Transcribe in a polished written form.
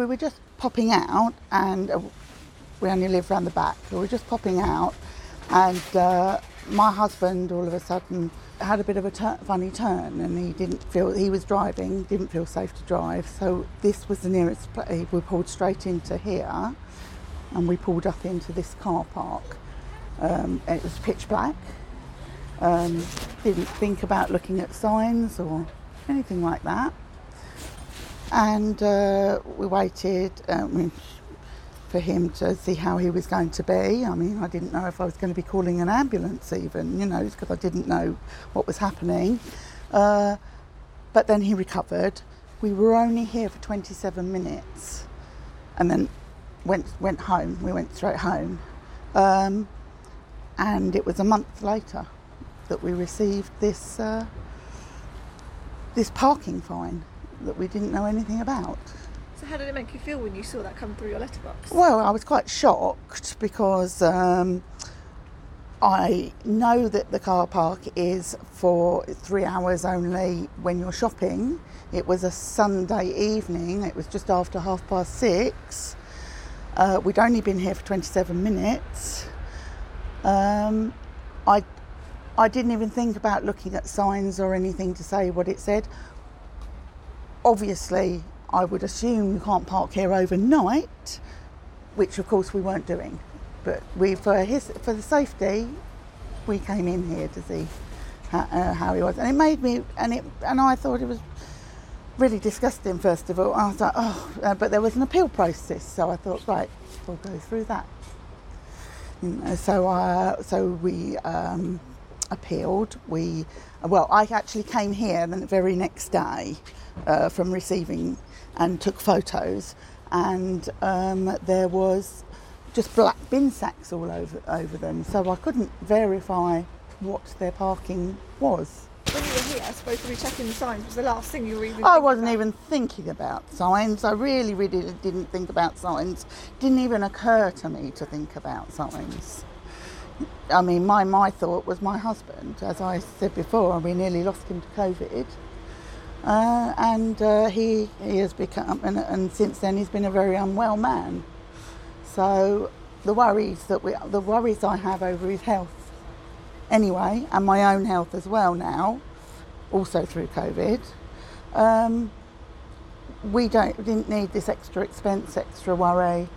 we were just popping out, and we only live round the back. We were just popping out, and my husband all of a sudden had a bit of a funny turn, and he was driving, didn't feel safe to drive. So this was the nearest place. We pulled straight into here, and we pulled up into this car park. It was pitch black. Didn't think about looking at signs or anything like that. And we waited for him to see how he was going to be. I mean, I didn't know if I was going to be calling an ambulance even, because I didn't know what was happening. But then he recovered. We were only here for 27 minutes and then went home. We went straight home. And it was a month later that we received this parking fine that we didn't know anything about. So how did it make you feel when you saw that come through your letterbox? Well, I was quite shocked because I know that the car park is for 3 hours only when you're shopping. It was a Sunday evening. It was just after 6:30. We'd only been here for 27 minutes. I didn't even think about looking at signs or anything to say what it said. Obviously, I would assume you can't park here overnight, which of course we weren't doing. But for the safety, we came in here to see how he was, and it made me, and I thought it was really disgusting. First of all, I was like, but there was an appeal process, so I thought, right, we'll go through that. So we appealed. I actually came here the very next day from receiving and took photos, and there was just black bin sacks all over them, so I couldn't verify what their parking was. When you were here, I suppose to be checking the signs was the last thing you were even I wasn't even thinking about signs. I really didn't think about signs. Didn't even occur to me to think about signs. I mean, my thought was my husband. As I said before, we nearly lost him to COVID. And he has become, and since then he's been a very unwell man. So the worries I have over his health anyway, and my own health as well now, also through COVID, we didn't need this extra expense, extra worry.